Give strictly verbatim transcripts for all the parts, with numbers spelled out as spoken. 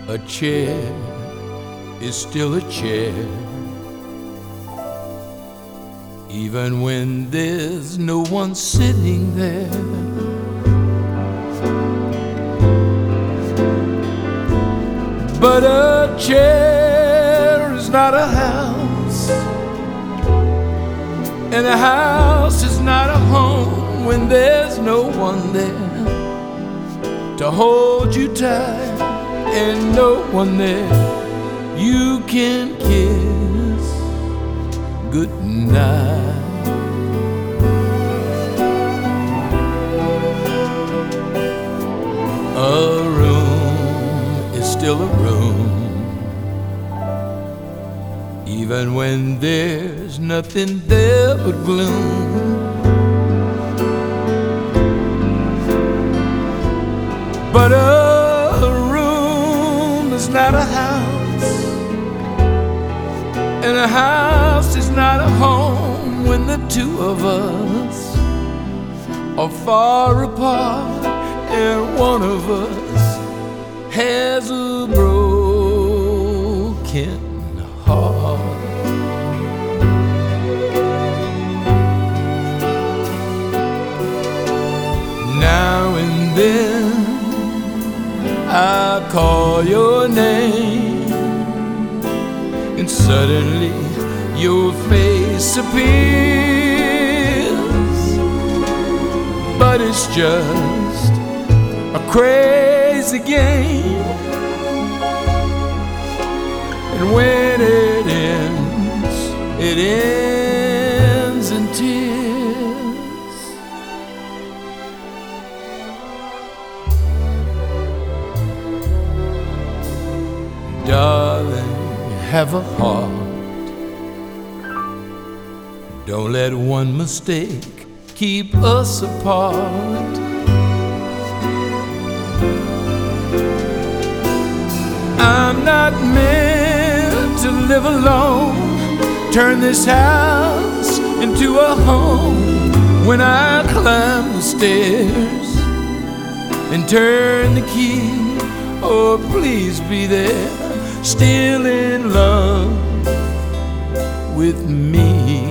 A chair is still a chair, even when there's no one sitting there. But a chair is not a house, and a house is not a home when there's no one there to hold you tight, and no one there you can kiss goodnight. A room is still a room, even when there's nothing there but gloom. But a room is not a house, and a house is not a home when the two of us are far apart, and one of us has a broken heart. Now and then I call your name, and suddenly your face appears. But it's just a crazy game, and when it ends, it ends in tears. Darling, have a heart. Don't let one mistake keep us apart. I'm not meant to live alone. Turn this house into a home. When I climb the stairs and turn the key, oh, please be there, still in love with me.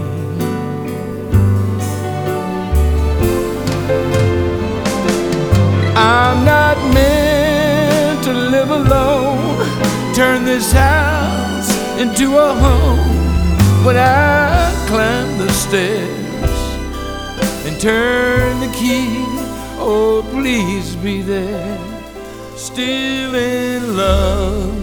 I'm not meant to live alone. Turn this house into a home. When I climb the stairs and turn the key, oh, please be there, still in love